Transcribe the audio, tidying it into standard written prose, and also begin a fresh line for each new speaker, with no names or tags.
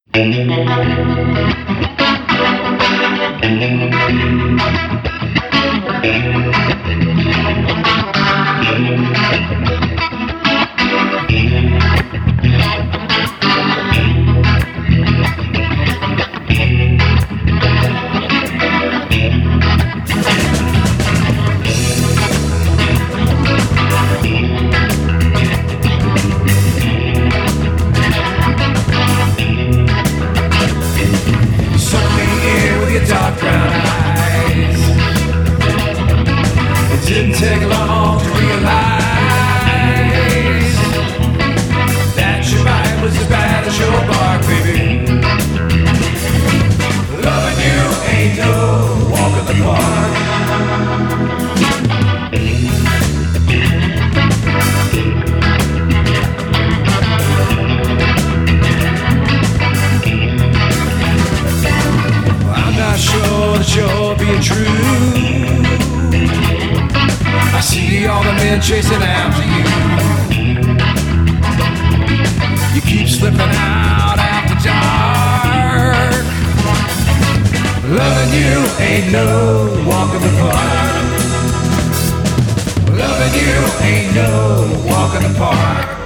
Suck me in with your dark brown eyes. It didn't take long to realize that your bite was as bad as your bark, baby. Loving you ain't no walk in the park. I'm not sure that you're being true. I see all the men chasing after you. You keep slipping out after dark. Loving you ain't no walk in the park. Loving you ain't no walk in the park.